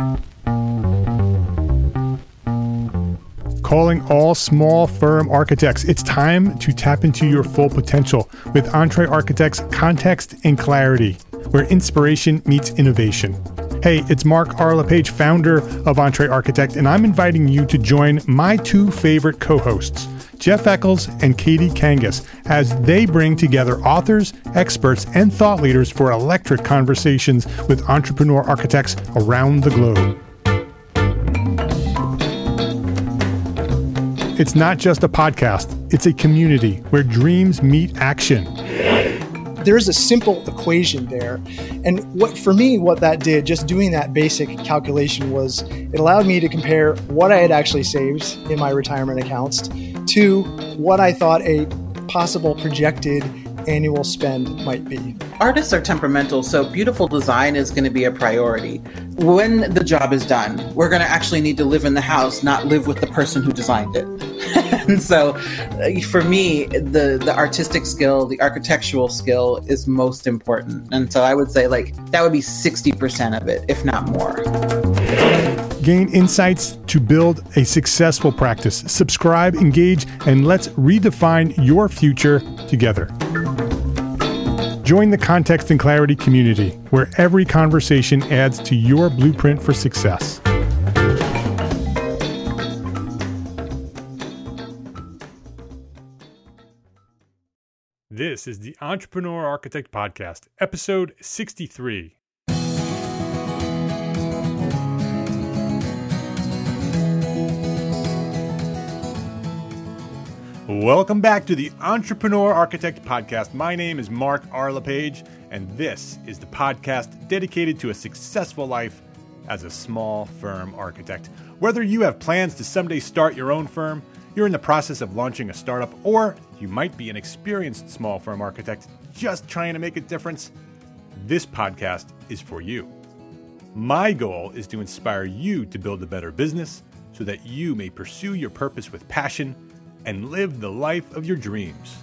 Calling all small firm architects. It's time to tap into your full potential with Entre Architects Context and Clarity, where inspiration meets innovation. Hey, it's Mark R. LePage, founder of Entre Architect, and I'm inviting you to join my two favorite co-hosts, Jeff Eccles and Katie Kangas, as they bring together authors, experts, and thought leaders for electric conversations with entrepreneur architects around the globe. It's not just a podcast, it's a community where dreams meet action. There's a simple equation there. And what that did, just doing that basic calculation, was it allowed me to compare what I had actually saved in my retirement accounts to what I thought a possible projected annual spend might be. Artists are temperamental, so beautiful design is going to be a priority. When the job is done, we're going to actually need to live in the house, not live with the person who designed it. And so for me, the artistic skill, the architectural skill is most important. And so I would say that would be 60% of it, if not more. Gain insights to build a successful practice. Subscribe, engage, and let's redefine your future together. Join the Context and Clarity community, where every conversation adds to your blueprint for success. This is the Entrepreneur Architect Podcast, episode 63. Welcome back to the Entrepreneur Architect Podcast. My name is Mark R. LePage, and this is the podcast dedicated to a successful life as a small firm architect. Whether you have plans to someday start your own firm, you're in the process of launching a startup, or you might be an experienced small firm architect just trying to make a difference, this podcast is for you. My goal is to inspire you to build a better business so that you may pursue your purpose with passion and live the life of your dreams.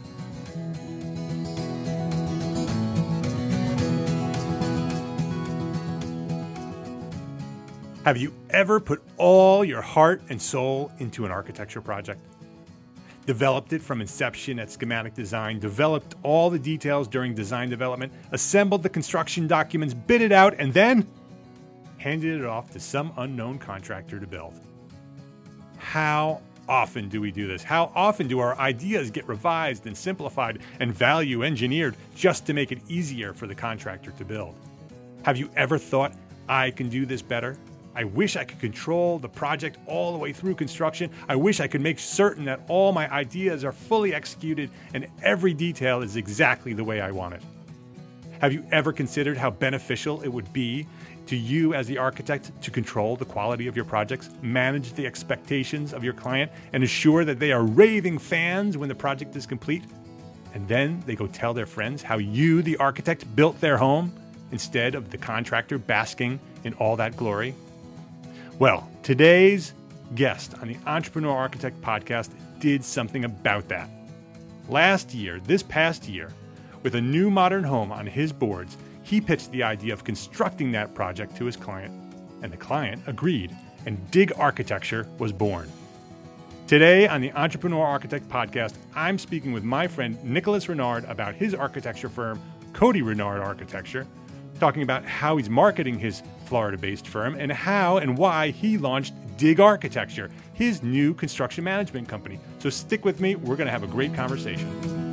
Have you ever put all your heart and soul into an architecture project? Developed it from inception at schematic design, developed all the details during design development, assembled the construction documents, bid it out, and then handed it off to some unknown contractor to build? How often do we do this? How often do our ideas get revised and simplified and value engineered just to make it easier for the contractor to build? Have you ever thought, I can do this better? I wish I could control the project all the way through construction. I wish I could make certain that all my ideas are fully executed and every detail is exactly the way I want it. Have you ever considered how beneficial it would be to you as the architect to control the quality of your projects, manage the expectations of your client, and assure that they are raving fans when the project is complete? And then they go tell their friends how you, the architect, built their home instead of the contractor basking in all that glory? Well, today's guest on the Entrepreneur Architect Podcast did something about that. This past year, with a new modern home on his boards, he pitched the idea of constructing that project to his client, and the client agreed, and Dig Architecture was born. Today on the Entrepreneur Architect Podcast, I'm speaking with my friend Nicholas Renard about his architecture firm, Cody Renard Architecture, talking about how he's marketing his Florida-based firm and how and why he launched Dig Architecture, his new construction management company. So stick with me. We're going to have a great conversation.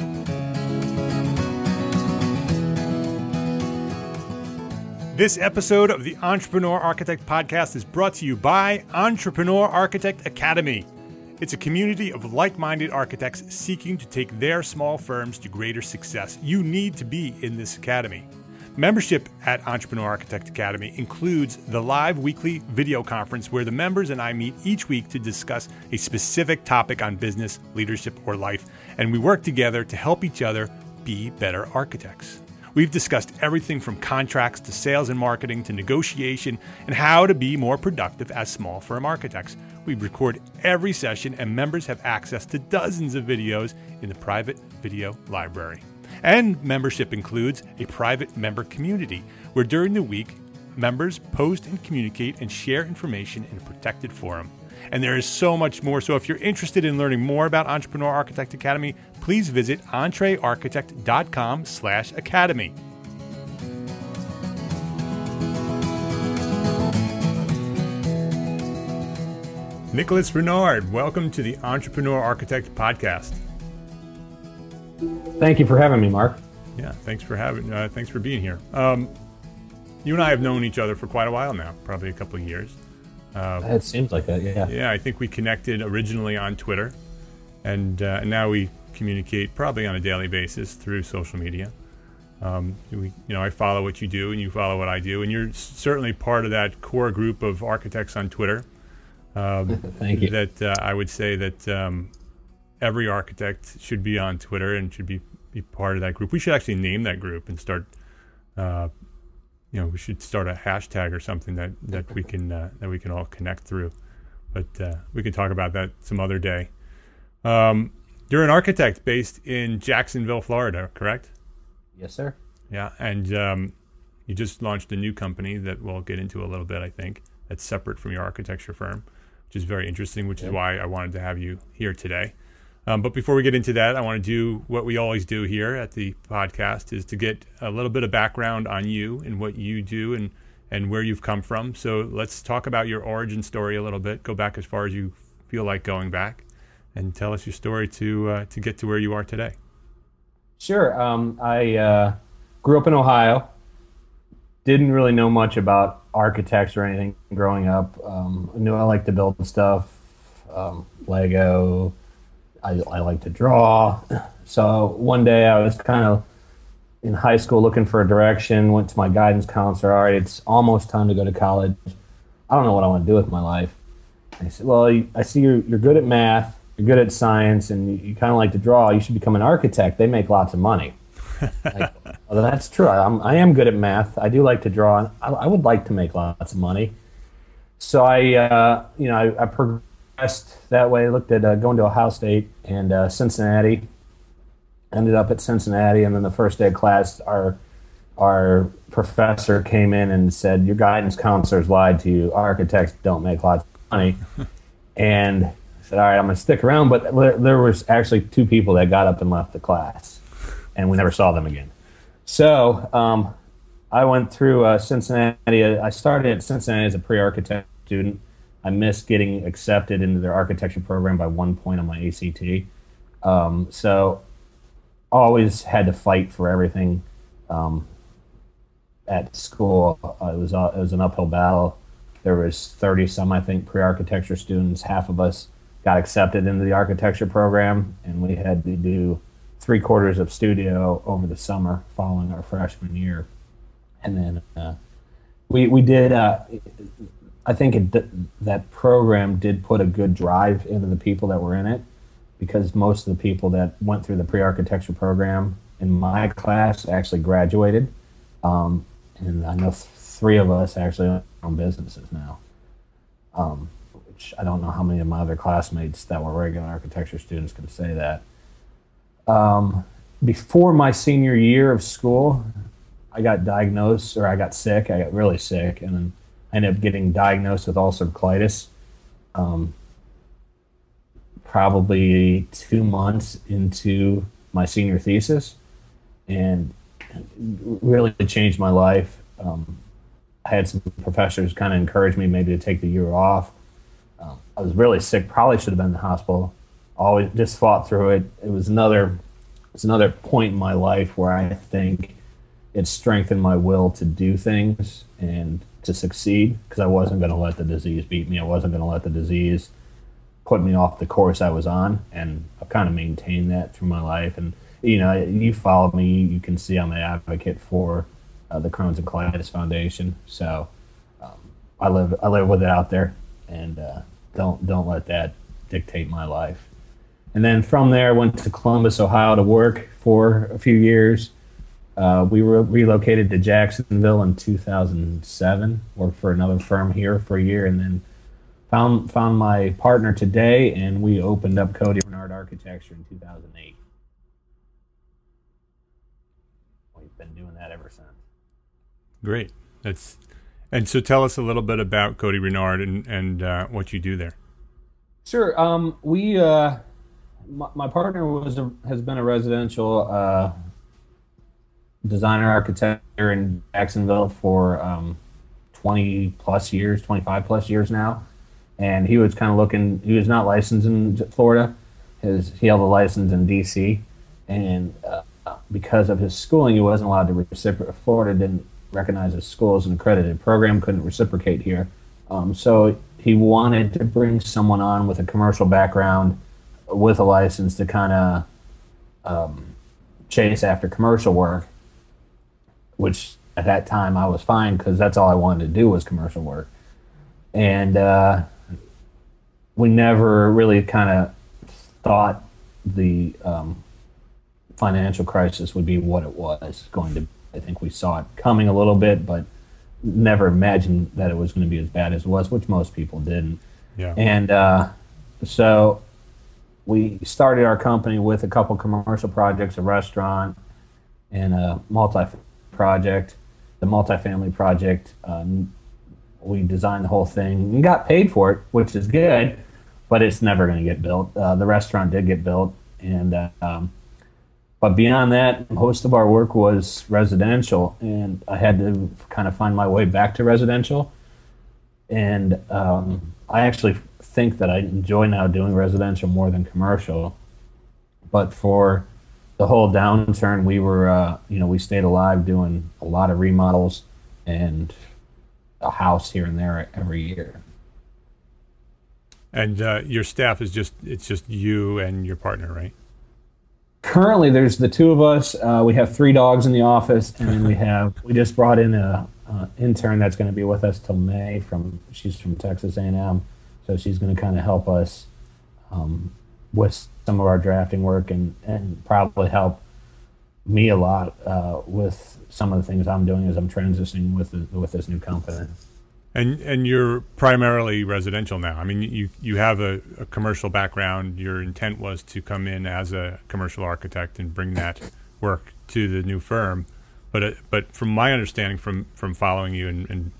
This episode of the Entrepreneur Architect Podcast is brought to you by Entrepreneur Architect Academy. It's a community of like-minded architects seeking to take their small firms to greater success. You need to be in this academy. Membership at Entrepreneur Architect Academy includes the live weekly video conference where the members and I meet each week to discuss a specific topic on business, leadership, or life, and we work together to help each other be better architects. We've discussed everything from contracts to sales and marketing to negotiation and how to be more productive as small firm architects. We record every session and members have access to dozens of videos in the private video library. And membership includes a private member community where during the week, members post and communicate and share information in a protected forum. And there is so much more. So if you're interested in learning more about Entrepreneur Architect Academy, please visit entrearchitect.com/academy. Nicholas Renard, welcome to the Entrepreneur Architect Podcast. Thank you for having me, Mark. Yeah, thanks for being here. You and I have known each other for quite a while now, probably a couple of years. It seems like that, yeah. Yeah, I think we connected originally on Twitter, and now we communicate probably on a daily basis through social media. I follow what you do, and you follow what I do, and you're certainly part of that core group of architects on Twitter. Thank you. That I would say that every architect should be on Twitter and should be part of that group. We should actually name that group and start. We should start a hashtag or something that we can all connect through. But we can talk about that some other day. You're an architect based in Jacksonville, Florida, correct? Yes, sir. Yeah, and you just launched a new company that we'll get into a little bit, I think, that's separate from your architecture firm, which is very interesting, which is why I wanted to have you here today. But before we get into that, I want to do what we always do here at the podcast, is to get a little bit of background on you and what you do and where you've come from. So let's talk about your origin story a little bit. Go back as far as you feel like going back, and tell us your story to get to where you are today. Sure. I grew up in Ohio. Didn't really know much about architects or anything growing up. I knew I liked to build stuff, Lego. I like to draw. So one day I was kind of in high school looking for a direction, went to my guidance counselor. All right, it's almost time to go to college. I don't know what I want to do with my life. And he said, well, I see you're good at math, you're good at science, and you kind of like to draw. You should become an architect. They make lots of money. Well, that's true. I am good at math. I do like to draw. And I would like to make lots of money. So I progressed that way. Looked at going to Ohio State and Cincinnati. Ended up at Cincinnati, and then the first day of class, our professor came in and said, "Your guidance counselors lied to you. Architects don't make lots of money." And I said, "All right, I'm going to stick around." But there was actually two people that got up and left the class, and we never saw them again. So I went through Cincinnati. I started at Cincinnati as a pre-architect student. I missed getting accepted into their architecture program by 1 point on my ACT. So always had to fight for everything at school. It was an uphill battle. There was 30 some, I think, pre-architecture students. Half of us got accepted into the architecture program, and we had to do 3 quarters of studio over the summer following our freshman year. And then we did, I think that program did put a good drive into the people that were in it, because most of the people that went through the pre-architecture program in my class actually graduated. And I know 3 of us actually own our own businesses now, which I don't know how many of my other classmates that were regular architecture students can say that. Before my senior year of school, I got sick. I got really sick, and then I ended up getting diagnosed with ulcerative colitis. Probably 2 months into my senior thesis, and really changed my life. I had some professors kind of encourage me maybe to take the year off. I was really sick, probably should have been in the hospital. Always just fought through it. It was another point in my life where I think it strengthened my will to do things and to succeed, because I wasn't going to let the disease beat me. I wasn't going to let the disease put me off the course I was on, and I've kind of maintained that through my life. And you follow me, you can see I'm an advocate for the Crohn's and Colitis Foundation. So I live with it out there, and don't let that dictate my life. And then from there, I went to Columbus, Ohio to work for a few years. We were relocated to Jacksonville in 2007, worked for another firm here for a year, and then found my partner today, and we opened up Cody Renard Architecture in 2008. We've been doing that ever since. Great. And so tell us a little bit about Cody Renard and what you do there. Sure. My partner has been a residential designer architect here in Jacksonville for 20 plus years, 25 plus years now. And he was kind of looking, he was not licensed in Florida. He held a license in DC. And because of his schooling, he wasn't allowed to reciprocate. Florida didn't recognize his school as an accredited program, couldn't reciprocate here. So he wanted to bring someone on with a commercial background with a license to kind of chase after commercial work, which at that time I was fine because that's all I wanted to do was commercial work. And we never really kind of thought the financial crisis would be what it was going to be. I think we saw it coming a little bit, but never imagined that it was going to be as bad as it was, which most people didn't. Yeah. And so we started our company with a couple commercial projects, a restaurant, and a project. The multifamily project, we designed the whole thing and got paid for it, which is good, but it's never going to get built. The restaurant did get built, and but beyond that, most of our work was residential, and I had to kind of find my way back to residential. And I actually think that I enjoy now doing residential more than commercial. But for the whole downturn, we were, we stayed alive doing a lot of remodels and a house here and there every year. And your staff is it's just you and your partner, right? Currently, there's the two of us. We have 3 dogs in the office, and then we just brought in a intern that's going to be with us till May. She's from Texas A&M, so she's going to kind of help us with some of our drafting work and probably help me a lot with some of the things I'm doing as I'm transitioning with this new company. And you're primarily residential now. I mean, you have a commercial background. Your intent was to come in as a commercial architect and bring that work to the new firm. But from my understanding, from following you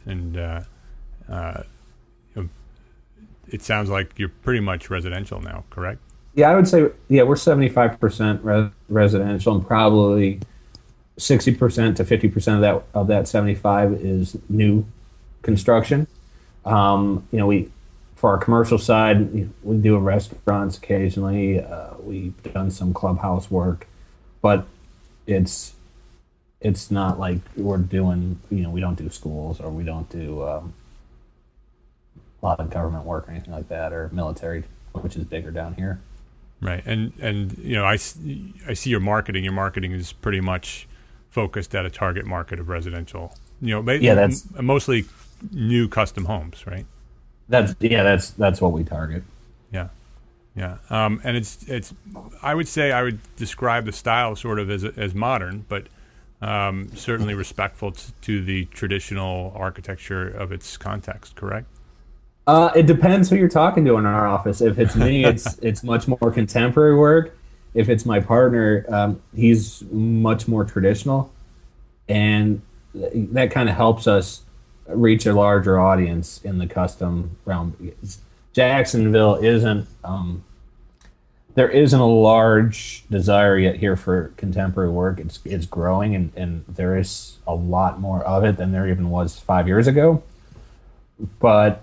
it sounds like you're pretty much residential now, correct? Yeah, I would say we're 75% residential, and probably 60% to 50% of that 75 is new construction. We for our commercial side, we do restaurants occasionally. We've done some clubhouse work, but it's not like we're doing. We don't do schools, or we don't do a lot of government work or anything like that, or military, which is bigger down here. Right, and I see your marketing. Your marketing is pretty much focused at a target market of residential. That's mostly new custom homes, right? That's what we target. Yeah. And it's I would describe the style sort of as modern, but certainly respectful to the traditional architecture of its context. Correct? It depends who you're talking to in our office. If it's me, it's much more contemporary work. If it's my partner, he's much more traditional, and that kind of helps us reach a larger audience in the custom realm. Jacksonville isn't there isn't a large desire yet here for contemporary work. It's growing, and there is a lot more of it than there even was 5 years ago. But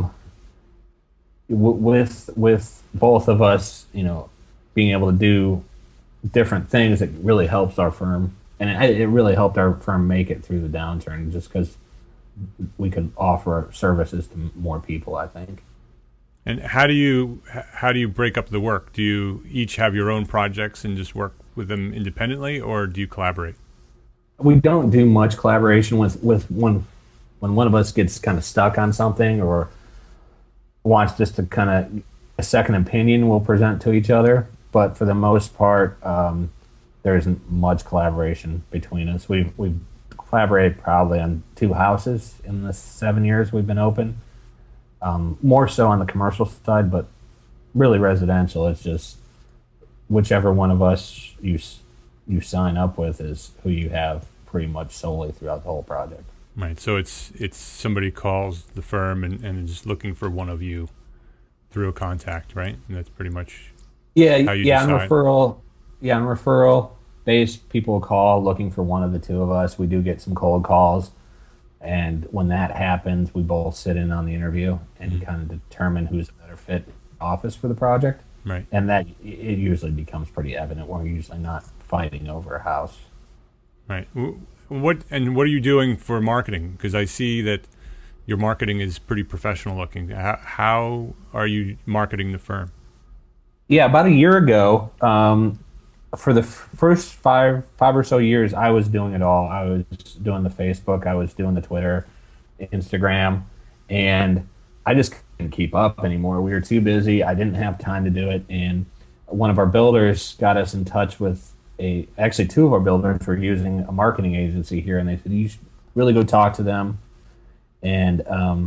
with both of us, being able to do different things, it really helps our firm, and it really helped our firm make it through the downturn, just because we could offer services to more people, I think. And how do you break up the work? Do you each have your own projects and just work with them independently, or do you collaborate? We don't do much collaboration with when one of us gets kind of stuck on something or wants just to kind of a second opinion, we'll present to each other. But for the most part, there isn't much collaboration between us. We've collaborated probably on 2 houses in the 7 years we've been open. More so on the commercial side, but really residential. It's just whichever one of us you sign up with is who you have pretty much solely throughout the whole project. Right. So it's somebody calls the firm and is looking for one of you through a contact, right? And that's pretty much how you decide. On referral based, people will call looking for one of the two of us. We do get some cold calls, and when that happens, we both sit in on the interview and kind of determine who's a better fit in the office for the project. Right. And that it usually becomes pretty evident. We're usually not fighting over a house. Right. What are you doing for marketing? Because I see that your marketing is pretty professional looking. How are you marketing the firm? Yeah, about a year ago, for the first five or so years, I was doing it all. I was doing the Facebook, I was doing the Twitter, Instagram, and I just couldn't keep up anymore. We were too busy. I didn't have time to do it, and one of our builders got us in touch with actually two of our builders were using a marketing agency here, and they said, you should really go talk to them. And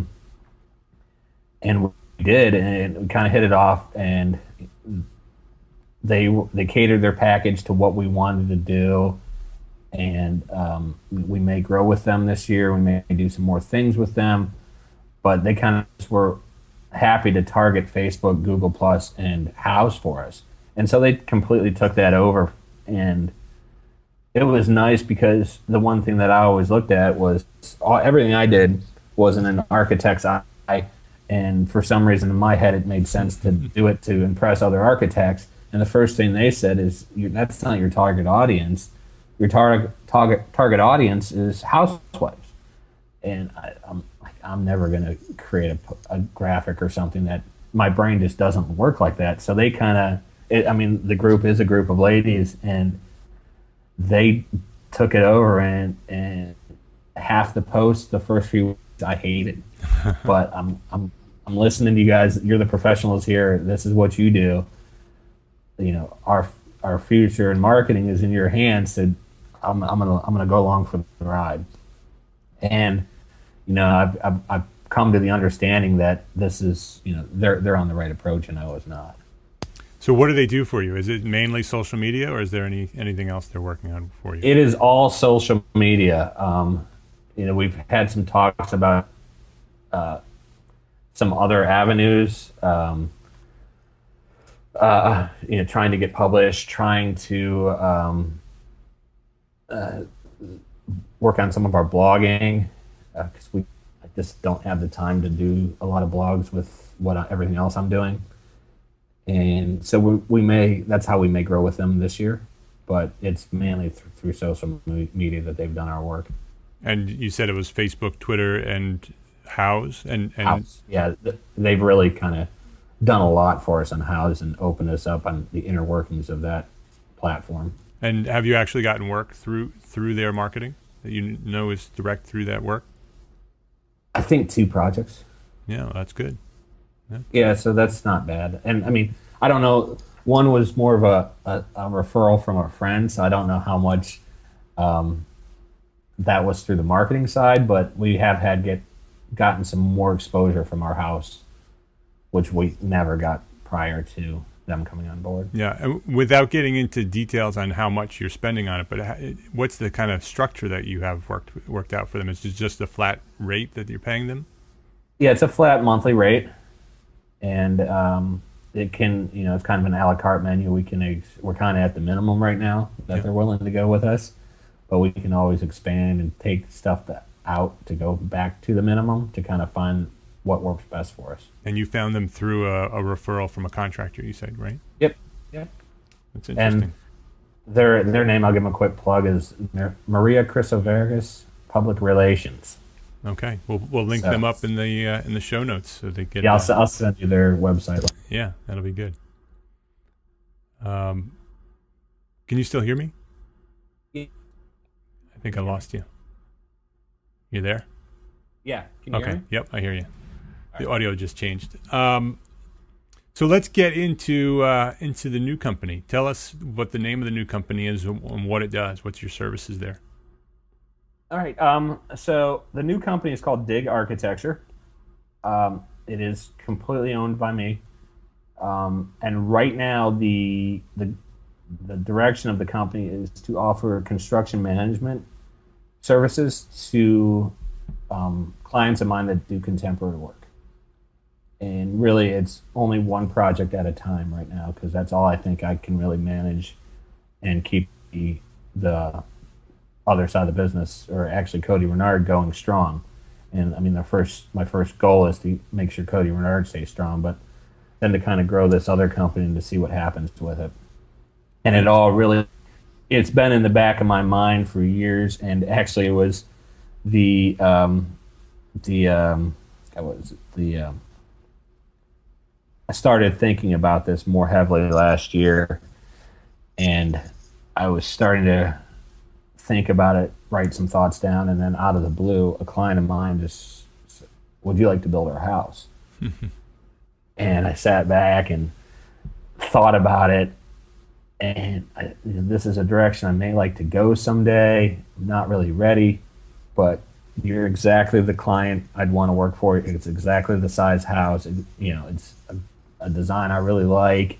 we did, and we kind of hit it off, and they catered their package to what we wanted to do, and we may grow with them this year. We may do some more things with them, but they kind of just were happy to target Facebook, Google Plus, and House for us. And so they completely took that over. And it was nice because the one thing that I always looked at was everything I did was in an architect's eye. And for some reason in my head, it made sense to do it to impress other architects. And the first thing they said is, that's not your target audience. Your target audience is housewives. And I'm never going to create a graphic or something that my brain just doesn't work like that. So they kind of, the group is a group of ladies, and they took it over, and half the posts the first few weeks I hated. But I'm listening to you guys. You're the professionals here. This is what you do. Our future in marketing is in your hands. So I'm gonna go along for the ride. And I've come to the understanding that this is they're on the right approach, and I was not. So what do they do for you? Is it mainly social media, or is there anything else they're working on for you? It is all social media. We've had some talks about some other avenues. Trying to get published, trying to work on some of our blogging, because I just don't have the time to do a lot of blogs with everything else I'm doing. And so we may, that's how we may grow with them this year, but it's mainly through social media that they've done our work. And you said it was Facebook, Twitter, and House? And House. Yeah, they've really kind of done a lot for us on House and opened us up on the inner workings of that platform. And have you actually gotten work through their marketing that you know is direct through that work? I think 2 projects. Yeah, that's good. Yeah, so that's not bad. And I don't know. One was more of a referral from a friend, so I don't know how much that was through the marketing side, but we have gotten some more exposure from our house, which we never got prior to them coming on board. Yeah, and without getting into details on how much you're spending on it, but what's the kind of structure that you have worked out for them? Is it just a flat rate that you're paying them? Yeah, it's a flat monthly rate. And it can, it's kind of an a la carte menu. We're kind of at the minimum right now that they're willing to go with us, but we can always expand and take stuff out to go back to the minimum to kind of find what works best for us. And you found them through a referral from a contractor, you said, right? Yep. That's interesting. And their name, I'll give them a quick plug, is Maria Chrysovergis Public Relations. Okay, we'll link them up in the show notes so they get. Yeah, I'll send you their website. Yeah, that'll be good. Can you still hear me? Yeah. I think I lost you. You there? Yeah. Can you hear me? Yep, I hear you. The audio just changed. So let's get into the new company. Tell us what the name of the new company is and what it does. What's your services there? All right. So the new company is called Dig Architecture. It is completely owned by me. And right now, the direction of the company is to offer construction management services to clients of mine that do contemporary work. And really, it's only one project at a time right now because that's all I think I can really manage and keep the other side of the business, or actually Cody Renard, going strong. And I mean, my first goal is to make sure Cody Renard stays strong, but then to kind of grow this other company and to see what happens with it. And it's been in the back of my mind for years. And actually, it was I started thinking about this more heavily last year, and I was starting to think about it, write some thoughts down, and then out of the blue, a client of mine just said, "Would you like to build our house?" And I sat back and thought about it, and this is a direction I may like to go someday. I'm not really ready, but you're exactly the client I'd want to work for. It's exactly the size house. It's a design I really like.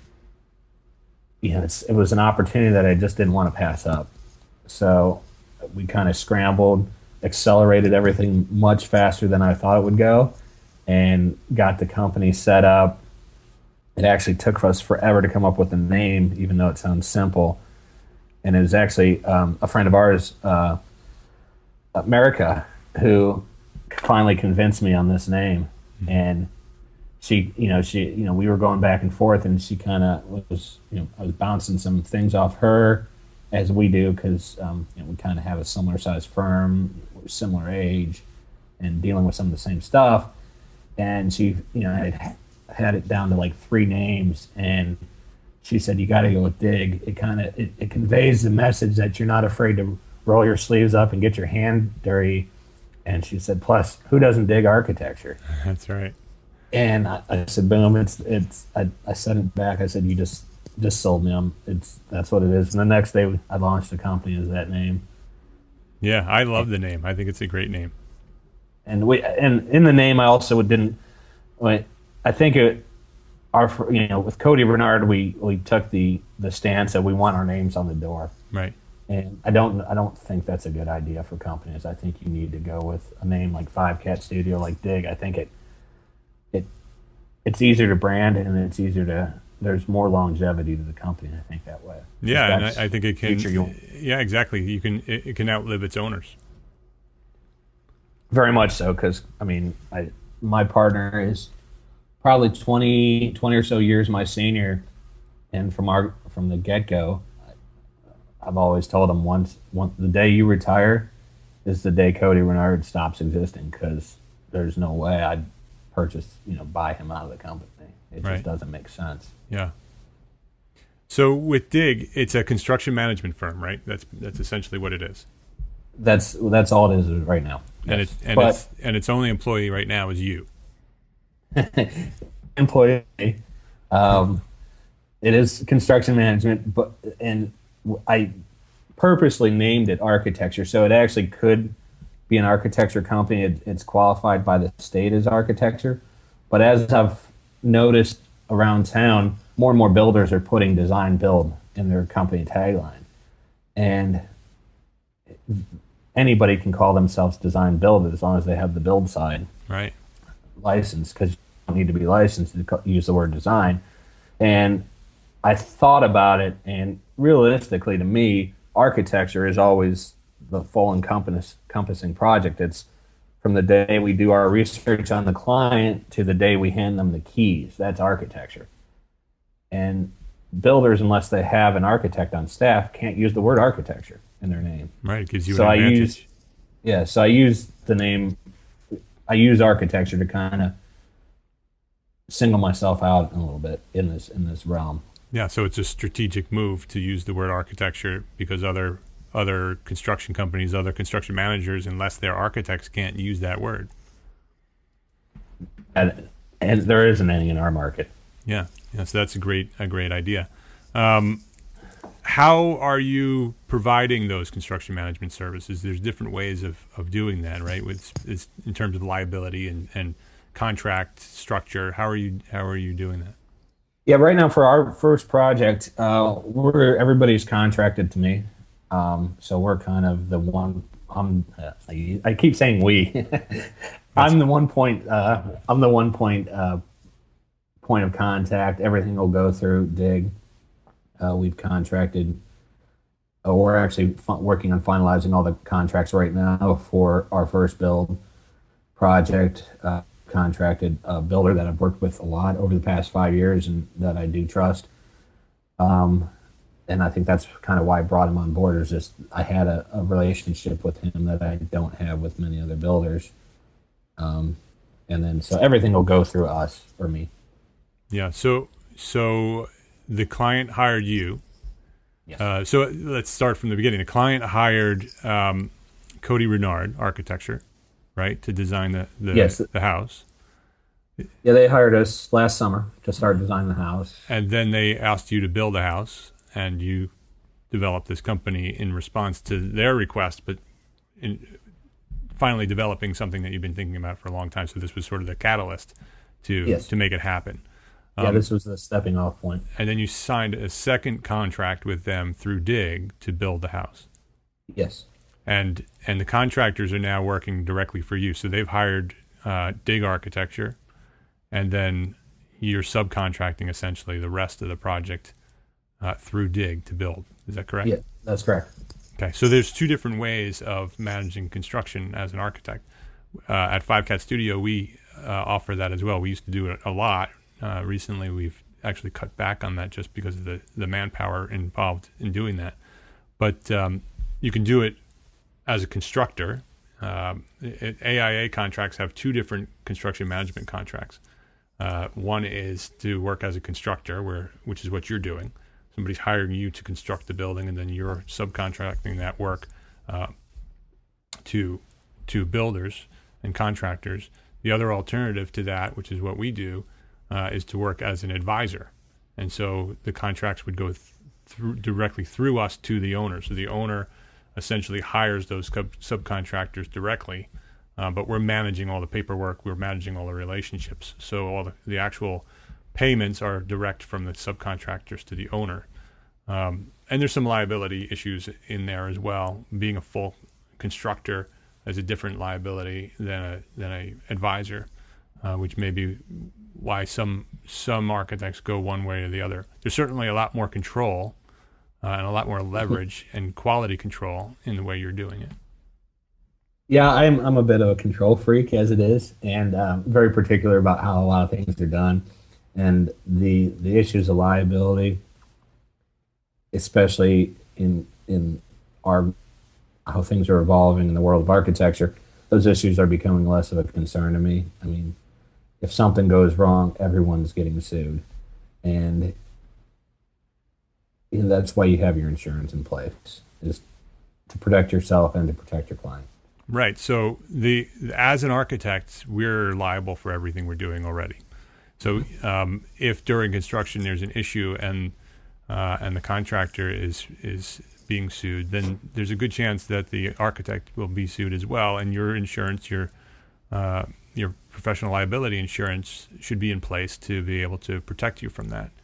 It was an opportunity that I just didn't want to pass up. So we kind of scrambled, accelerated everything much faster than I thought it would go, and got the company set up. It actually took us forever to come up with a name, even though it sounds simple. And it was actually a friend of ours, America, who finally convinced me on this name. Mm-hmm. And she, we were going back and forth, and she kind of was, I was bouncing some things off her, as we do, because we kind of have a similar size firm, similar age, and dealing with some of the same stuff. And she, had it down to like 3 names, and she said, "You got to go with Dig. It conveys the message that you're not afraid to roll your sleeves up and get your hand dirty." And she said, "Plus, who doesn't dig architecture?" That's right. And I said, "Boom!" I sent it back. I said, "You just sold me. That's what it is." And the next day, I launched the company as that name. Yeah, I love the name. I think it's a great name. And in the name, I also didn't. I think with Cody Renard, we took the stance that we want our names on the door. Right. And I don't think that's a good idea for companies. I think you need to go with a name like Five Cat Studio, like Dig. I think it's easier to brand, and it's easier to. There's more longevity to the company, I think, that way. Yeah, and I think it can. Yeah, exactly. It can outlive its owners. Very much so, because my partner is probably 20 or so years my senior, and from the get-go, I've always told him once the day you retire is the day Cody Renard stops existing, because there's no way I'd buy him out of the company. It just doesn't make sense. Yeah. So with Dig, it's a construction management firm, right? That's essentially what it is. That's all it is right now. And yes. its only employee right now is you. Employee. It is construction management, and I purposely named it architecture, so it actually could be an architecture company. It's qualified by the state as architecture, but as I've noticed around town, more and more builders are putting design build in their company tagline, and anybody can call themselves design build as long as they have the build side license, because you don't need to be licensed to use the word design. And I thought about it, and realistically, to me, architecture is always the full encompassing project. It's from the day we do our research on the client to the day we hand them the keys. That's architecture. And builders, unless they have an architect on staff, can't use the word architecture in their name. Right, it gives you an advantage. So I use the name. I use architecture to kind of single myself out a little bit in this realm. Yeah, so it's a strategic move to use the word architecture, because other construction companies, other construction managers, unless they're architects, can't use that word. And there isn't any in our market. Yeah. So that's a great idea. How are you providing those construction management services? There's different ways of doing that, right? With in terms of liability and contract structure. How are you doing that? Yeah, right now for our first project, everybody's contracted to me. So we're kind of the one I keep saying we. I'm the one point. I'm the one point point of contact. Everything will go through Dig. We've contracted. We're actually working on finalizing all the contracts right now for our first build project. Contracted a builder that I've worked with a lot over the past 5 years and that I do trust. And I think that's kind of why I brought him on board. Is just I had a relationship with him that I don't have with many other builders. And then so everything will go through us or me. Yeah. So the client hired you. Yes. So let's start from the beginning. The client hired Cody Renard Architecture, right, to design the house. Yeah, they hired us last summer to start designing the house. And then they asked you to build a house, and you developed this company in response to their request, but finally developing something that you've been thinking about for a long time. So this was sort of the catalyst to make it happen. This was the stepping off point. And then you signed a second contract with them through Dig to build the house. Yes. And the contractors are now working directly for you. So they've hired Dig Architecture, and then you're subcontracting essentially the rest of the project through Dig to build. Is that correct? Yeah, that's correct. Okay. So there's two different ways of managing construction as an architect. At Five Cat Studio, we offer that as well. We used to do it a lot. Recently, we've actually cut back on that just because of the manpower involved in doing that. But you can do it as a constructor. AIA contracts have two different construction management contracts. One is to work as a constructor, which is what you're doing. Somebody's hiring you to construct the building, and then you're subcontracting that work to builders and contractors. The other alternative to that, which is what we do, is to work as an advisor. And so the contracts would go directly through us to the owner. So the owner essentially hires those subcontractors directly, but we're managing all the paperwork, we're managing all the relationships. So all the actual payments are direct from the subcontractors to the owner. And there's some liability issues in there as well. Being a full constructor has a different liability than a advisor, which may be why some architects go one way or the other. There's certainly a lot more control and a lot more leverage and quality control in the way you're doing it. Yeah, I'm a bit of a control freak as it is, and very particular about how a lot of things are done, and the issues of liability, especially in how things are evolving in the world of architecture. Those issues are becoming less of a concern to me. I mean, if something goes wrong, everyone's getting sued, and that's why you have your insurance in place, is to protect yourself and to protect your client. Right. So as an architect, we're liable for everything we're doing already. So if during construction there's an issue and the contractor is being sued, then there's a good chance that the architect will be sued as well, and your insurance, your professional liability insurance, should be in place to be able to protect you from that.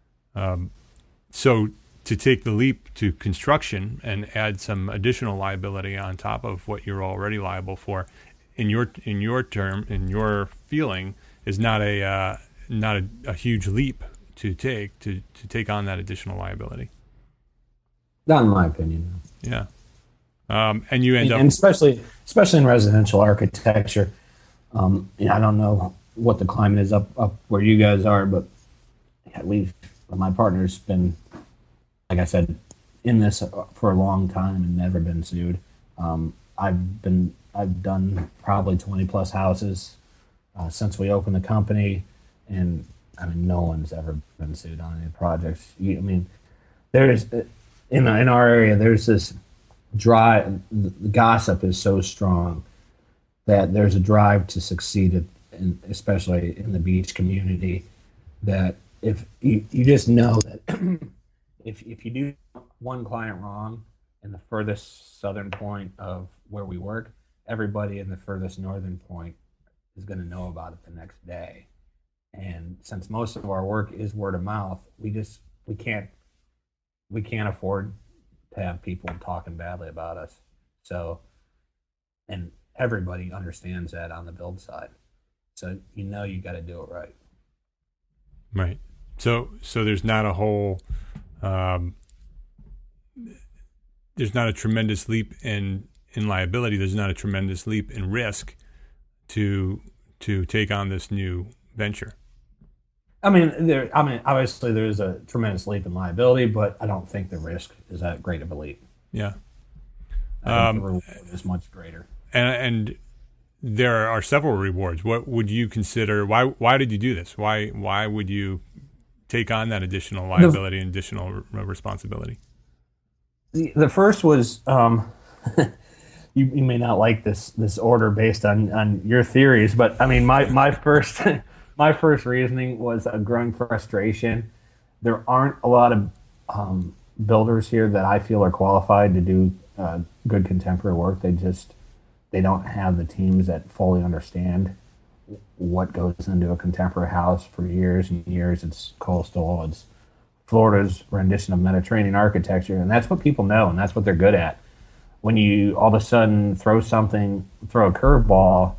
So to take the leap to construction and add some additional liability on top of what you're already liable for, in your feeling, is not a huge leap to take on that additional liability. Not in my opinion. Yeah. And you end up, and especially in residential architecture. I don't know what the climate is up where you guys are, but my partner's been, like I said, in this for a long time and never been sued. I've done probably 20 plus houses since we opened the company, and I mean, no one's ever been sued on any projects. There's in our area, there's this drive. The gossip is so strong that there's a drive to succeed, especially in the beach community. That if you just know that if you do one client wrong in the furthest southern point of where we work, everybody in the furthest northern point is going to know about it the next day. And since most of our work is word of mouth, we can't afford to have people talking badly about us. So And everybody understands that on the build side. So you got to do it right. Right. So there's not a whole, there's not a tremendous leap in liability. There's not a tremendous leap in risk to take on this new venture. I mean, obviously there's a tremendous leap in liability, but I don't think the risk is that great of a leap. Yeah. I think the reward is much greater. And there are several rewards. What would you consider? Why did you do this? Why would you take on that additional liability and additional responsibility? The first was you may not like this order based on your theories, but I mean my first my first reasoning was a growing frustration. There aren't a lot of builders here that I feel are qualified to do good contemporary work. They don't have the teams that fully understand what goes into a contemporary house. For years and years, it's coastal. It's Florida's rendition of Mediterranean architecture, and that's what people know, and that's what they're good at. When you all of a sudden throw a curveball,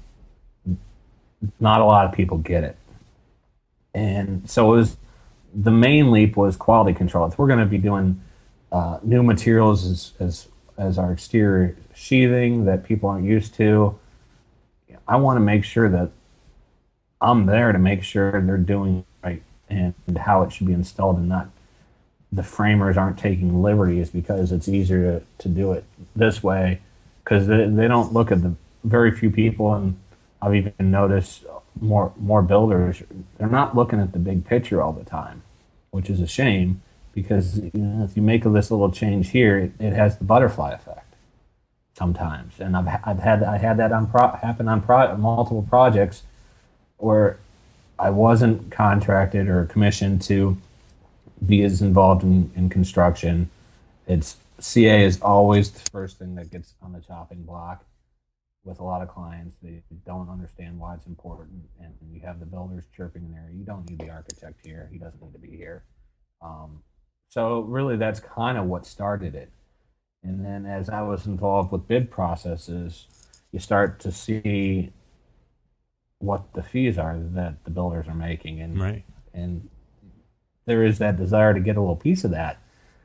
not a lot of people get it. And so the main leap was quality control. If we're going to be doing new materials as our exterior sheathing that people aren't used to, I want to make sure that I'm there to make sure they're doing it right and how it should be installed, and not the framers aren't taking liberties because it's easier to do it this way, because they don't look at the very few people, and I've even noticed more builders, they're not looking at the big picture all the time, which is a shame, because if you make this little change here, it has the butterfly effect sometimes. And I had that happen on multiple projects where I wasn't contracted or commissioned to be as involved in construction. CA is always the first thing that gets on the chopping block with a lot of clients. They don't understand why it's important, and you have the builders chirping in there. You don't need the architect here. He doesn't need to be here. So really, that's kind of what started it. And then as I was involved with bid processes, you start to see what the fees are that the builders are making, and right. And there is that desire to get a little piece of that.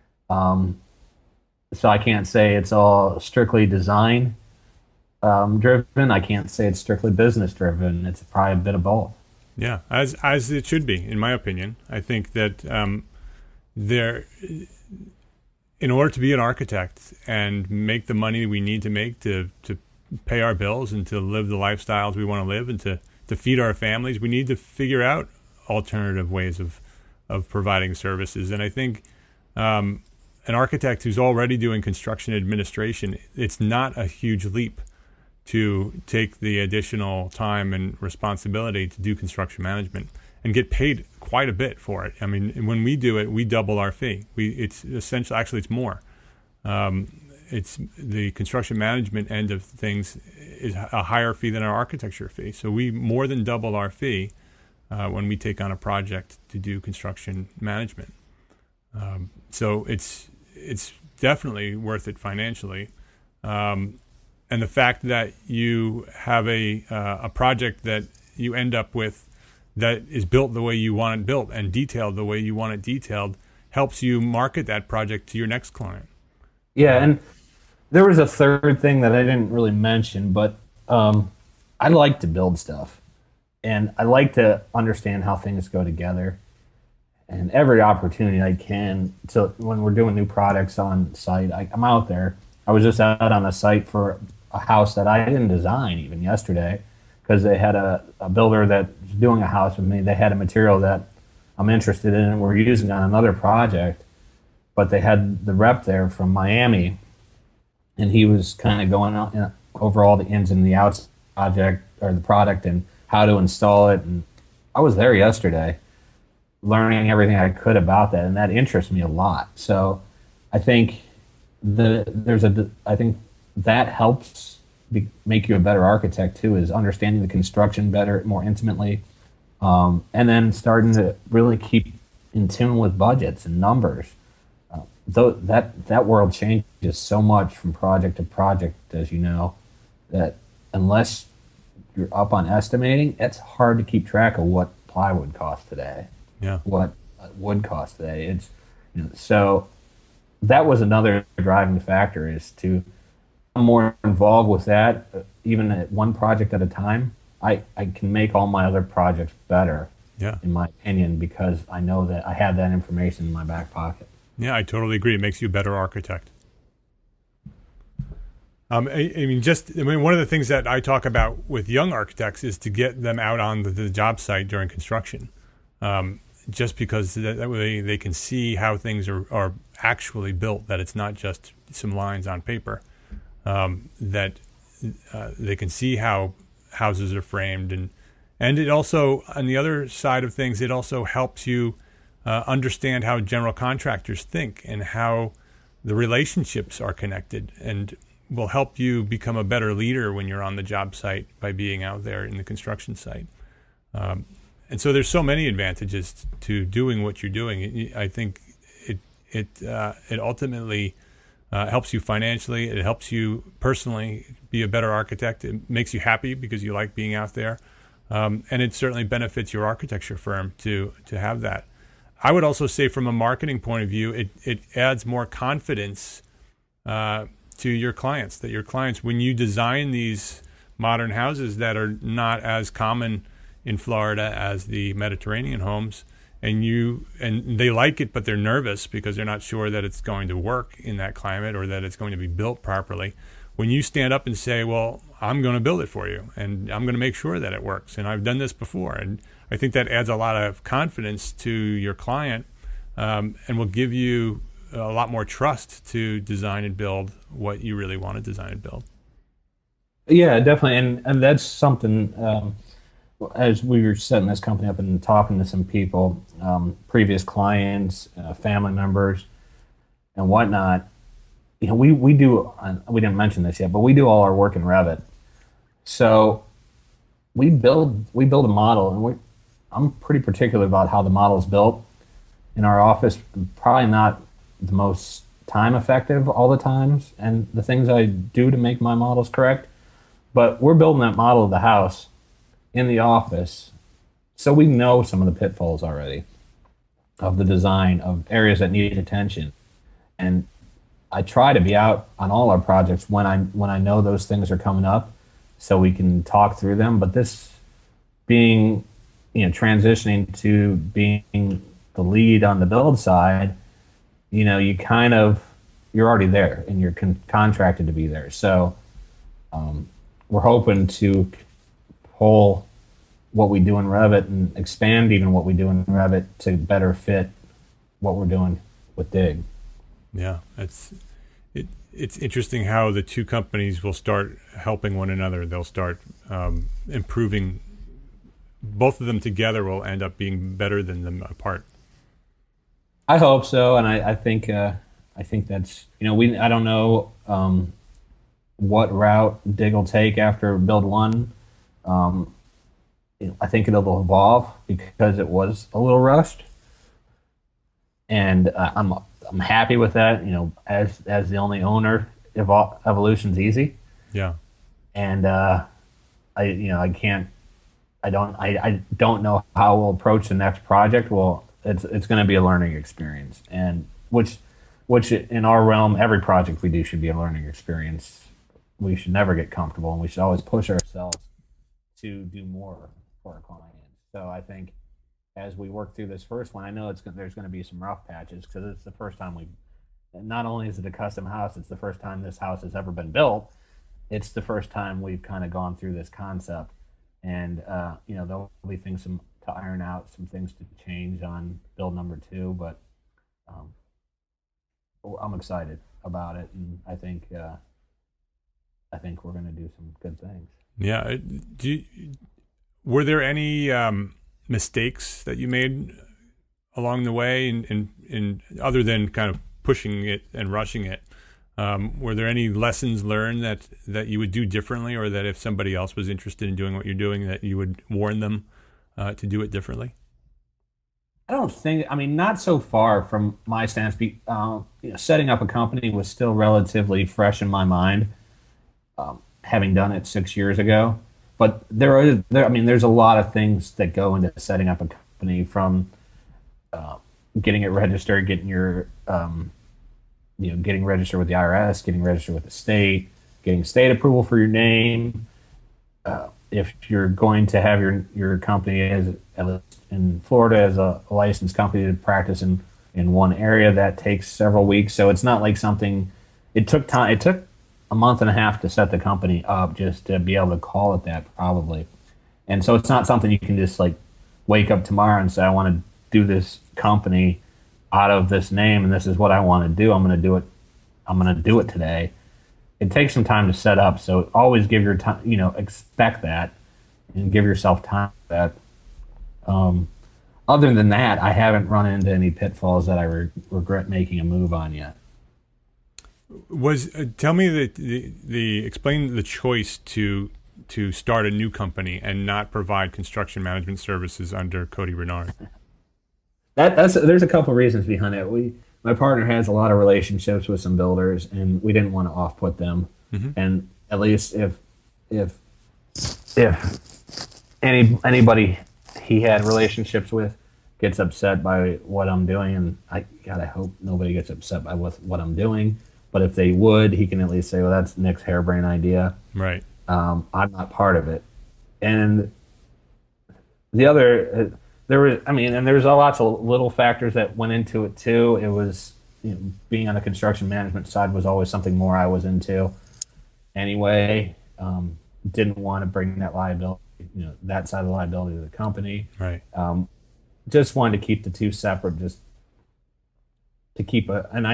So I can't say it's all strictly design driven. I can't say it's strictly business driven. It's probably a bit of both. Yeah, as it should be, in my opinion. I think that in order to be an architect and make the money we need to make to pay our bills and to live the lifestyles we want to live and to feed our families, we need to figure out alternative ways of providing services. And I think an architect who's already doing construction administration, it's not a huge leap to take the additional time and responsibility to do construction management and get paid quite a bit for it. I mean, when we do it, we double our fee. It's essentially, actually, it's more. It's the construction management end of things is a higher fee than our architecture fee. So we more than double our fee when we take on a project to do construction management. So it's definitely worth it financially. And the fact that you have a project that you end up with that is built the way you want it built and detailed the way you want it detailed helps you market that project to your next client. Yeah, and there was a third thing that I didn't really mention, but I like to build stuff, and I like to understand how things go together. And every opportunity I can, so when we're doing new products on site, I'm out there. I was just out on the site for a house that I didn't design even yesterday, because they had a builder that was doing a house with me. They had a material that I'm interested in and we're using on another project, but they had the rep there from Miami, and he was kind of going out over all the ins and the outs project or the product and how to install it. And I was there yesterday, learning everything I could about that, and that interests me a lot. So I think I think that helps make you a better architect too, is understanding the construction better, more intimately, and then starting to really keep in tune with budgets and numbers. Though that world changes so much from project to project, as you know. that unless you're up on estimating, it's hard to keep track of what plywood costs today, Yeah. what wood costs today. It's so that was another driving factor, is to I'm more involved with that. Even at one project at a time, I can make all my other projects better, Yeah. in my opinion, because I know that I have that information in my back pocket. Yeah, I totally agree. It makes you a better architect. I mean, one of the things that I talk about with young architects is to get them out on the job site during construction, just because that way they can see how things are actually built, that it's not just some lines on paper, that they can see how houses are framed. And it also, on the other side of things, it also helps you understand how general contractors think and how the relationships are connected, and will help you become a better leader when you're on the job site by being out there in the construction site. And so there's so many advantages to doing what you're doing. I think it ultimately helps you financially. It helps you personally be a better architect. It makes you happy because you like being out there. And it certainly benefits your architecture firm to have that. I would also say, from a marketing point of view, it adds more confidence to your clients, that your clients, when you design these modern houses that are not as common in Florida as the Mediterranean homes, and they like it, but they're nervous because they're not sure that it's going to work in that climate or that it's going to be built properly. When you stand up and say, well, I'm going to build it for you, and I'm going to make sure that it works, and I've done this before, and I think that adds a lot of confidence to your client, and will give you a lot more trust to design and build what you really want to design and build. Yeah, definitely, and that's something. As we were setting this company up and talking to some people, previous clients, family members, and whatnot, we do. We didn't mention this yet, but we do all our work in Revit. So we build a model, and I'm pretty particular about how the model is built in our office. Probably not the most time effective all the times, and the things I do to make my models correct. But we're building that model of the house in the office, so we know some of the pitfalls already of the design, of areas that need attention. And I try to be out on all our projects when I know those things are coming up, so we can talk through them. But this being, transitioning to being the lead on the build side, you're already there, and you're contracted to be there. So we're hoping to pull what we do in Revit and expand even what we do in Revit to better fit what we're doing with Dig. Yeah, it's interesting how the two companies will start helping one another. They'll start improving. Both of them together will end up being better than them apart. I hope so, and I think that's I don't know what route Dig will take after Build One. I think it'll evolve because it was a little rushed, and I'm happy with that. As the only owner, evolution's easy. Yeah, and I don't know how we'll approach the next project. Well, it's going to be a learning experience, and which in our realm, every project we do should be a learning experience. We should never get comfortable, and we should always push ourselves to do more for our clients. So I think as we work through this first one, I know there's going to be some rough patches, because it's the first time not only is it a custom house, it's the first time this house has ever been built. It's the first time we've kind of gone through this concept, and there'll be things to iron out, some things to change on build number 2, but I'm excited about it, and I think we're going to do some good things. Yeah. Were there any mistakes that you made along the way, in other than kind of pushing it and rushing it? Were there any lessons learned that you would do differently, or that if somebody else was interested in doing what you're doing, that you would warn them to do it differently? I don't think, not so far from my stance. Setting up a company was still relatively fresh in my mind. having done it 6 years ago. But there's a lot of things that go into setting up a company, from getting it registered, getting your getting registered with the IRS, getting registered with the state, getting state approval for your name. If you're going to have your company, as at least in Florida, as a licensed company to practice in one area, that takes several weeks. So it's not like something. It took time. It took a month and a half to set the company up, just to be able to call it that, probably. And so it's not something you can just like wake up tomorrow and say, I want to do this company out of this name, and this is what I want to do. I'm going to do it. I'm going to do it today. It takes some time to set up. So always give your time, expect that, and give yourself time for that. Other than that, I haven't run into any pitfalls that I regret making a move on yet. Tell me explain the choice to start a new company and not provide construction management services under Cody Renard. There's a couple reasons behind it. My partner has a lot of relationships with some builders, and we didn't want to off-put them. Mm-hmm. And at least if anybody he had relationships with gets upset by what I'm doing, and I hope nobody gets upset by what I'm doing. But if they would, he can at least say, well, that's Nick's harebrained idea. Right. I'm not part of it. And the other, there's lots of little factors that went into it too. It was, being on the construction management side was always something more I was into anyway. Didn't want to bring that liability, that side of the liability to the company. Right. Just wanted to keep the two separate, just to keep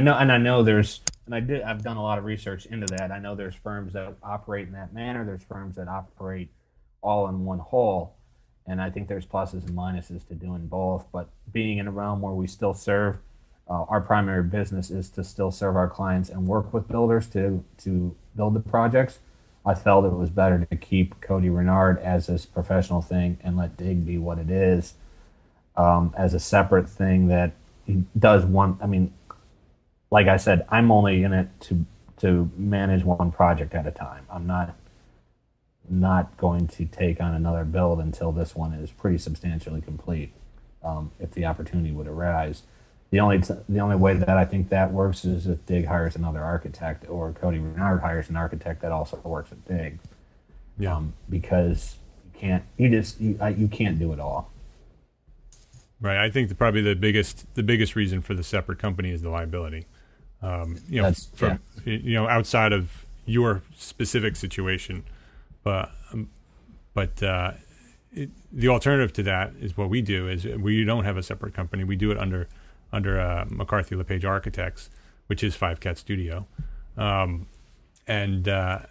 I've done a lot of research into that. I know there's firms that operate in that manner. There's firms that operate all in one whole. And I think there's pluses and minuses to doing both. But being in a realm where we still serve, our primary business is to still serve our clients and work with builders to build the projects. I felt it was better to keep Cody Renard as this professional thing and let Dig be what it is, as a separate thing that he does like I said, I'm only in it to manage one project at a time. I'm not going to take on another build until this one is pretty substantially complete. If the opportunity would arise, the only way that I think that works is if Dig hires another architect, or Cody Renard hires an architect that also works at Dig. Yeah. Because you can't do it all. Right. I think probably the biggest reason for the separate company is the liability. Outside of your specific situation, but the alternative to that is what we do. Is we don't have a separate company. We do it under McCarthy LePage Architects, which is 5 Cat Studio, and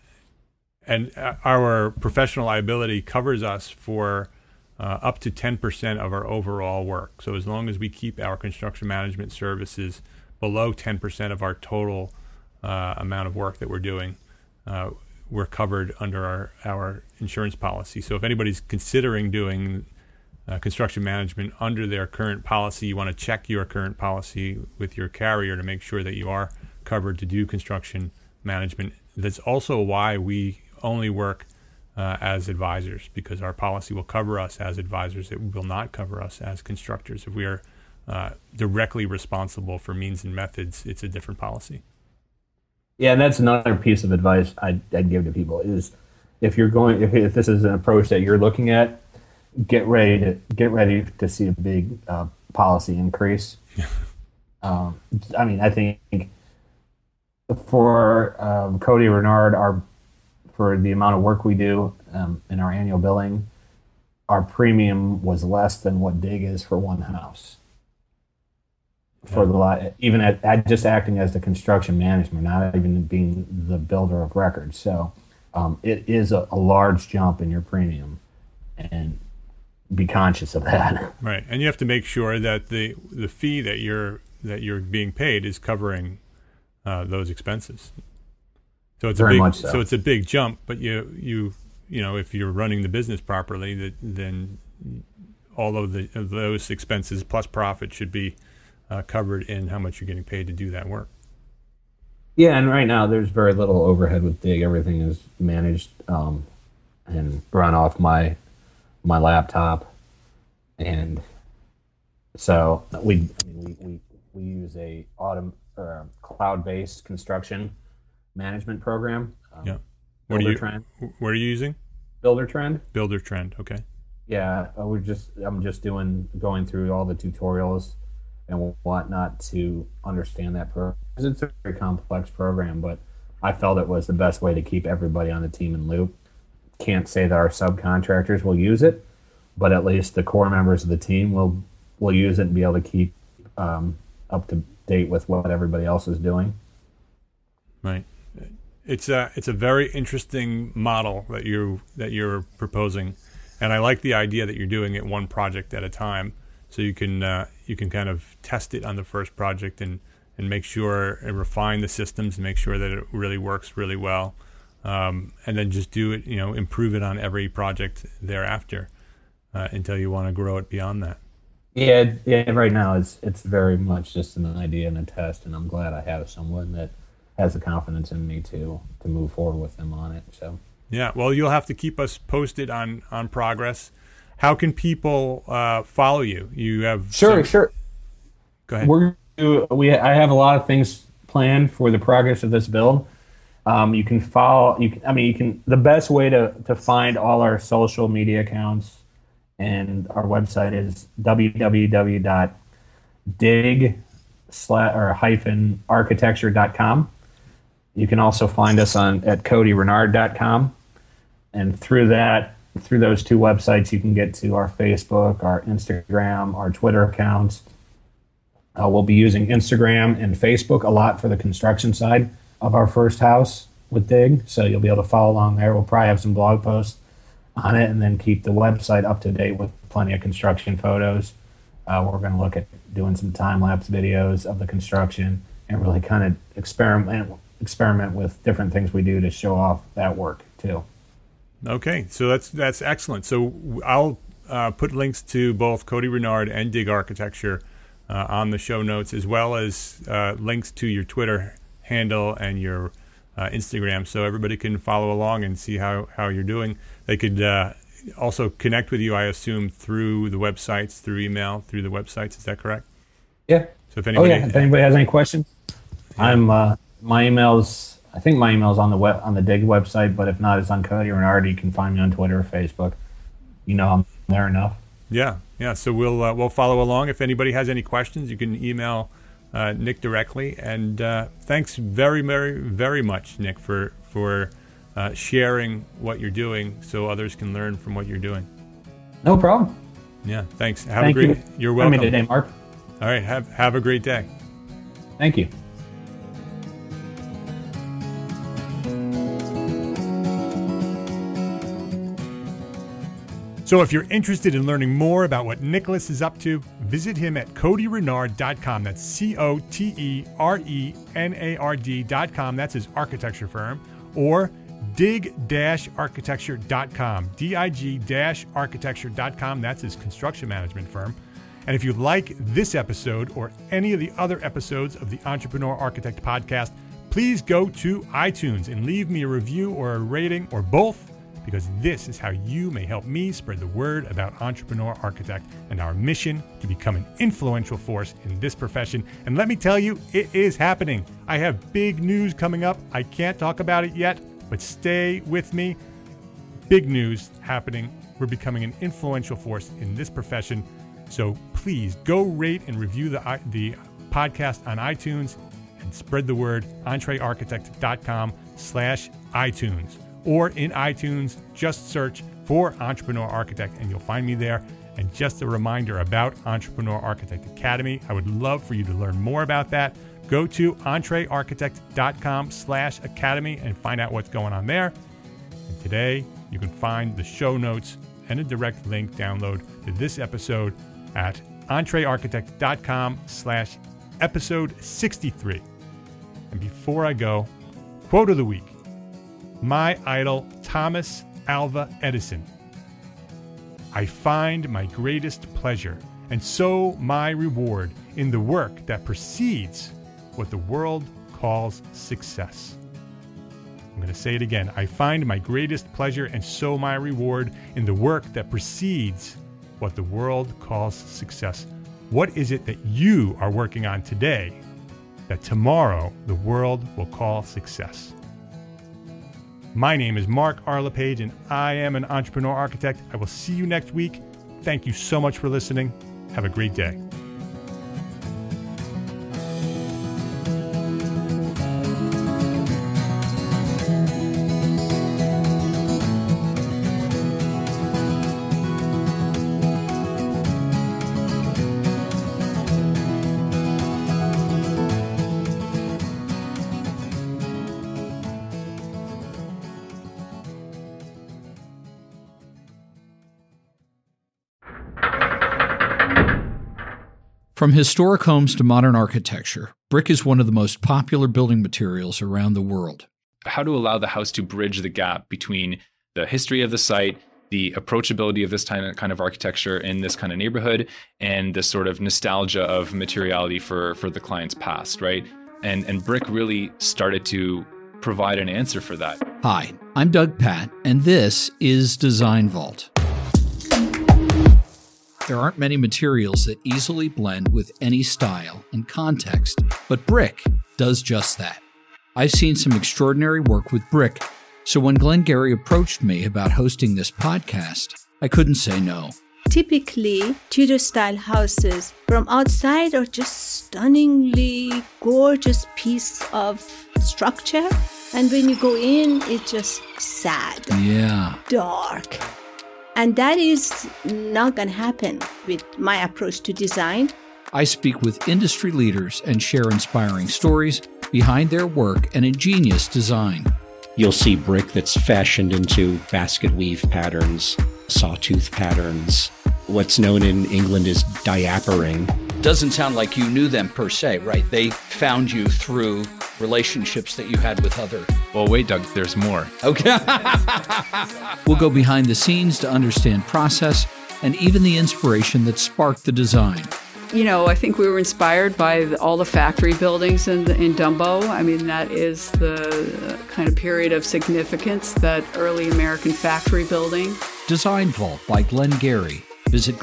our professional liability covers us for up to 10% of our overall work. So as long as we keep our construction management services below 10% of our total amount of work that we're doing, we're covered under our insurance policy. So if anybody's considering doing construction management under their current policy, you want to check your current policy with your carrier to make sure that you are covered to do construction management. That's also why we only work as advisors, because our policy will cover us as advisors. It will not cover us as constructors. If we are directly responsible for means and methods, it's a different policy. Yeah, and that's another piece of advice I'd give to people is if this is an approach that you're looking at, get ready to see a big policy increase. I think for Cody Renard, for the amount of work we do in our annual billing, our premium was less than what Dig is for one house. For the lot, even at just acting as the construction management, not even being the builder of records. So it is a large jump in your premium, and be conscious of that. Right, and you have to make sure that the fee that you're being paid is covering those expenses. So it's so it's a big jump, but you if you're running the business properly, then all of those expenses plus profit should be covered in how much you're getting paid to do that work. Yeah, and right now there's very little overhead with Dig. Everything is managed and run off my laptop, and so we use a cloud-based construction management program. Yeah. Buildertrend. What are you using? Buildertrend. Buildertrend. Okay. Yeah, I'm just going through all the tutorials and whatnot to understand that program. 'Cause it's a very complex program, but I felt it was the best way to keep everybody on the team in loop. Can't say that our subcontractors will use it, but at least the core members of the team will use it and be able to keep up to date with what everybody else is doing. Right. It's a very interesting model that you're proposing, and I like the idea that you're doing it one project at a time, so you can kind of test it on the first project and make sure and refine the systems and make sure that it really works really well, and then just do it, improve it on every project thereafter until you want to grow it beyond that. Yeah. Right now it's very much just an idea and a test, and I'm glad I have someone that has the confidence in me to move forward with them on it. So yeah, well, you'll have to keep us posted on progress. How can people follow you? You have sure. Go ahead. I have a lot of things planned for the progress of this build. You can follow. The best way to find all our social media accounts and our website is www.dig-architecture.com. You can also find us at codyrenard.com, and through those two websites, you can get to our Facebook, our Instagram, our Twitter accounts. We'll be using Instagram and Facebook a lot for the construction side of our first house with Dig, so you'll be able to follow along there. We'll probably have some blog posts on it, and then keep the website up to date with plenty of construction photos. We're going to look at doing some time-lapse videos of the construction and really kind of experiment with different things we do to show off that work too. Okay, so that's excellent. So I'll put links to both Cody Renard and Dig Architecture on the show notes, as well as links to your Twitter handle and your Instagram, so everybody can follow along and see how you're doing. They could also connect with you, I assume, through the websites, through email, through the websites. Is that correct? Yeah. So if anybody has any questions, yeah. My email's on the Dig website, but if not, it's on Cody Renard. You can find me on Twitter or Facebook. I'm there enough. Yeah. So we'll follow along. If anybody has any questions, you can email Nick directly. And thanks very, very, very much, Nick, for sharing what you're doing, so others can learn from what you're doing. No problem. Yeah. Thanks. Thank you. You're welcome. Today, Mark. All right. Have a great day. Thank you. So if you're interested in learning more about what Nicholas is up to, visit him at codyrenard.com. That's COTERENARD.com. That's his architecture firm. Or dig-architecture.com. dig-architecture.com. That's his construction management firm. And if you like this episode or any of the other episodes of the Entrepreneur Architect podcast, please go to iTunes and leave me a review or a rating or both, because this is how you may help me spread the word about Entrepreneur Architect and our mission to become an influential force in this profession. And let me tell you, it is happening. I have big news coming up. I can't talk about it yet, but stay with me. Big news happening. We're becoming an influential force in this profession. So please go rate and review the podcast on iTunes and spread the word. EntreArchitect.com/iTunes. Or in iTunes, just search for Entrepreneur Architect and you'll find me there. And just a reminder about Entrepreneur Architect Academy. I would love for you to learn more about that. Go to EntreArchitect.com/academy and find out what's going on there. And today, you can find the show notes and a direct link download to this episode at EntreArchitect.com/episode 63. And before I go, quote of the week. My idol, Thomas Alva Edison. I find my greatest pleasure, and so my reward, in the work that precedes what the world calls success. I'm going to say it again. I find my greatest pleasure and so my reward in the work that precedes what the world calls success. What is it that you are working on today that tomorrow the world will call success? My name is Mark R. LePage, and I am an entrepreneur architect. I will see you next week. Thank you so much for listening. Have a great day. From historic homes to modern architecture, brick is one of the most popular building materials around the world. How to allow the house to bridge the gap between the history of the site, the approachability of this kind of architecture in this kind of neighborhood, and the sort of nostalgia of materiality for the client's past, right? And brick really started to provide an answer for that. Hi, I'm Doug Patt, and this is Design Vault. There aren't many materials that easily blend with any style and context, but brick does just that. I've seen some extraordinary work with brick, so when Glenn Gary approached me about hosting this podcast, I couldn't say no. Typically, Tudor-style houses from outside are just stunningly gorgeous piece of structure, and when you go in, it's just sad, dark. And that is not going to happen with my approach to design. I speak with industry leaders and share inspiring stories behind their work and ingenious design. You'll see brick that's fashioned into basket weave patterns, sawtooth patterns. What's known in England as diapering. Doesn't sound like you knew them per se, right? They found you through relationships that you had with other... Well, wait, Doug, there's more. Okay. We'll go behind the scenes to understand process and even the inspiration that sparked the design. You know, I think we were inspired by all the factory buildings in Dumbo. I mean, that is the kind of period of significance, that early American factory building. Design Vault by Glenn Gary. Visit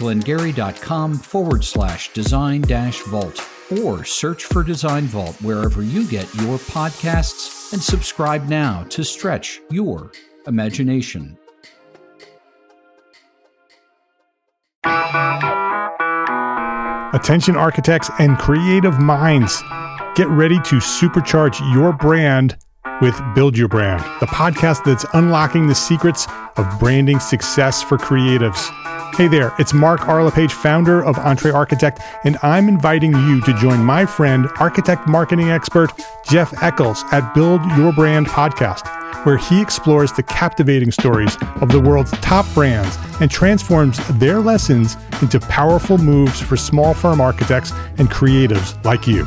glengary.com/design-vault or search for Design Vault wherever you get your podcasts and subscribe now to stretch your imagination. Attention architects and creative minds. Get ready to supercharge your brand with Build Your Brand, the podcast that's unlocking the secrets of branding success for creatives. Hey there, it's Mark R. LePage, founder of Entre Architect, and I'm inviting you to join my friend, architect marketing expert Jeff Eccles at Build Your Brand podcast, where he explores the captivating stories of the world's top brands and transforms their lessons into powerful moves for small firm architects and creatives like you.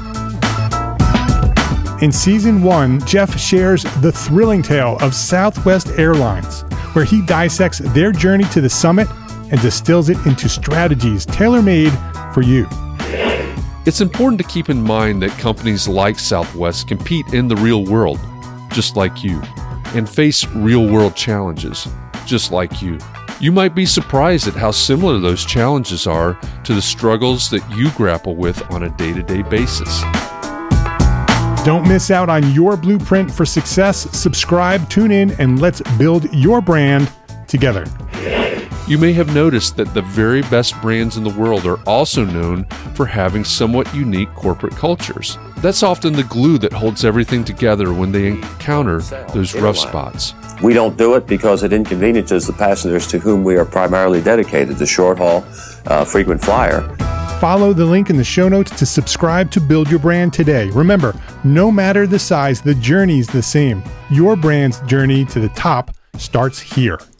In Season 1, Jeff shares the thrilling tale of Southwest Airlines, where he dissects their journey to the summit and distills it into strategies tailor-made for you. It's important to keep in mind that companies like Southwest compete in the real world, just like you, and face real-world challenges, just like you. You might be surprised at how similar those challenges are to the struggles that you grapple with on a day-to-day basis. Don't miss out on your blueprint for success. Subscribe, tune in, and let's build your brand together. You may have noticed that the very best brands in the world are also known for having somewhat unique corporate cultures. That's often the glue that holds everything together when they encounter those rough spots. We don't do it because it inconveniences the passengers to whom we are primarily dedicated, the short haul, frequent flyer. Follow the link in the show notes to subscribe to Build Your Brand today. Remember, no matter the size, the journey's the same. Your brand's journey to the top starts here.